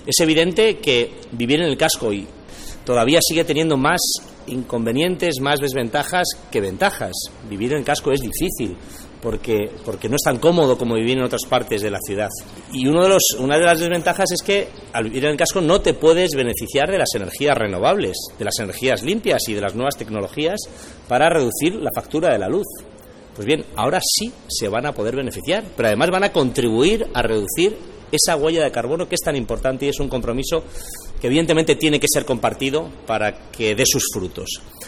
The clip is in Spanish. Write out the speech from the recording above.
Es evidente que vivir en el casco y todavía sigue teniendo más inconvenientes, más desventajas que ventajas. Vivir en el casco es difícil porque no es tan cómodo como vivir en otras partes de la ciudad. Y una de las desventajas es que al vivir en el casco no te puedes beneficiar de las energías renovables, de las energías limpias y de las nuevas tecnologías para reducir la factura de la luz. Pues bien, ahora sí se van a poder beneficiar, pero además van a contribuir a reducir esa huella de carbono que es tan importante y es un compromiso que evidentemente tiene que ser compartido para que dé sus frutos.